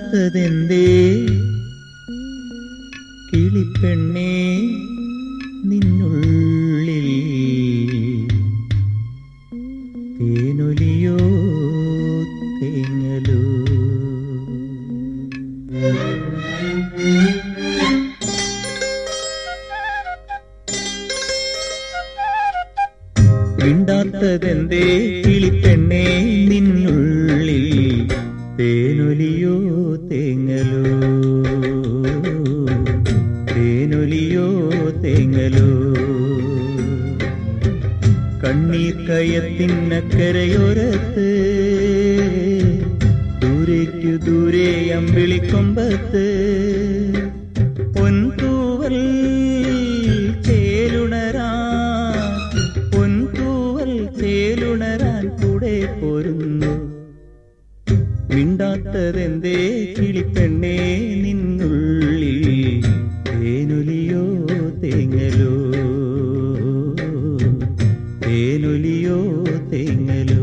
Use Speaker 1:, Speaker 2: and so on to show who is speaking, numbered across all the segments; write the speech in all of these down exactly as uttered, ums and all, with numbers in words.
Speaker 1: മിണ്ടാത്തതെന്തേ കിളിപ്പെണ്ണേ നിന്നുള്ളിൽ തേനൊലിയോ തേങ്ങലോ മിണ്ടാത്തതെന്തേ കിളിപ്പെണ്ണേ നിന്നുള്ളിൽ തേനൊലിയോ തേങ്ങലോ തേനൊലിയോ തേങ്ങലോ കണ്ണീർ കയത്തിനക്കരയോരത്ത് ദൂരേക്കു ദൂരെ അമ്പിളിക്കൊമ്പത്ത് പൊൻതൂവൽ ചേലുണരാൻ പൊൻതൂവൽ ചേലുണരാൻ കൂടെ പോരുന്നു. മിണ്ടാത്തതെന്തേ കിളിപ്പെണ്ണേ നിന്നുള്ളിൽ തേനൊലിയോ തേങ്ങലോ തേനൊലിയോ തേങ്ങലോ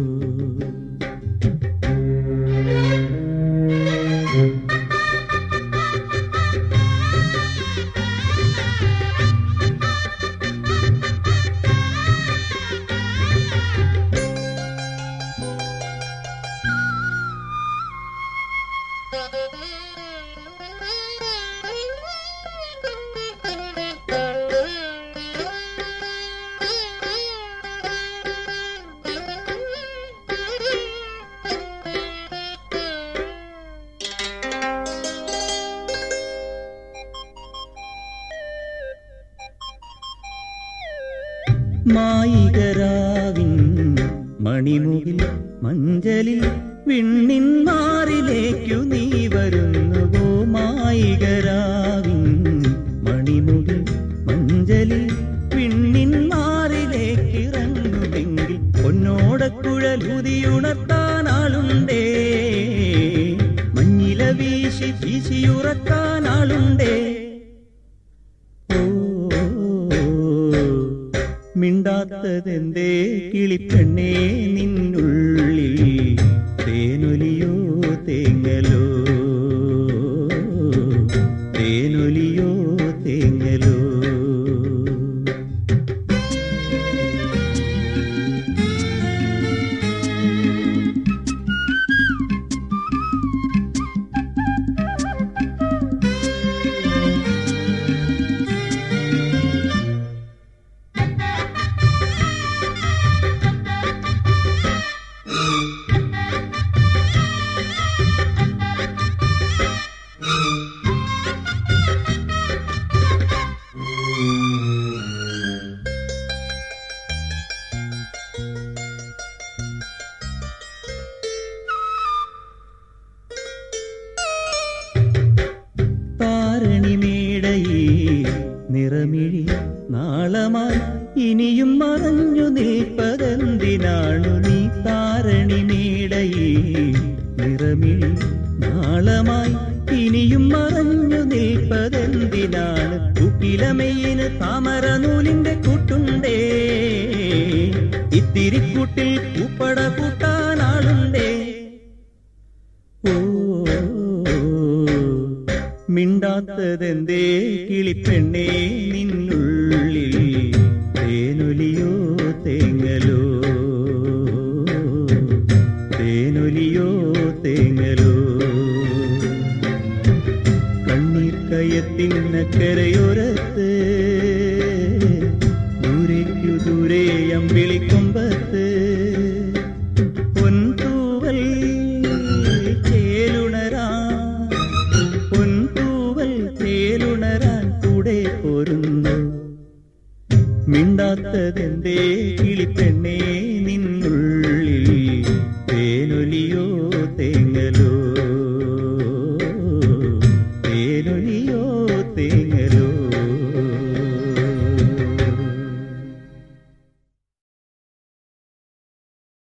Speaker 1: മായികരാവിൻ മണിമുകിൽ മഞ്ചലിൽ വിണ്ണിൻ മാറിലേക്കു നീ വരുന്നുവോ. മായികരാവിൻ മണിമുകിൽ മഞ്ചലിൽ വിണ്ണിൻ മാറിലേക്കിറങ്ങുമെങ്കിൽ പൊന്നോടക്കുഴലുതിയുണർത്താൻ ആളുണ്ടേ, മഞ്ഞില വീശി വീശിയുറക്കാൻ ആളുണ്ടേ. മിണ്ടാത്തതെന്തേ കിളിപ്പെണ്ണേ നിന്നുള്ളിൽ തേനൊലിയോ തേങ്ങലോ തേനൊലിയോ തേങ്ങലോ നിറമിഴി നാളമായി ഇനിയും മറഞ്ഞു നിൽപ്പതെന്തിനാണു നീ. താരണിമേടയിൽ നിറമിഴി നാളമായി ഇനിയും മറഞ്ഞു നിൽപ്പതെന്തിനാണ്. കുക്കിലമയിന് താമര നൂലിന്റെ കൂട്ടുണ്ടേ, ഇത്തിരി കൂട്ടിൽ പൂപ്പട കൂട്ടാനാളുണ്ടേ. ഓ മിണ്ടാത്തതെന്തേ കിളിപ്പെണ്ണേ നിന്നുള്ളിൽ തേനൊലിയോ തേങ്ങലോ തേനൊലിയോ തേങ്ങലോ കണ്ണീർ കയത്തിനക്കരയോരത്ത്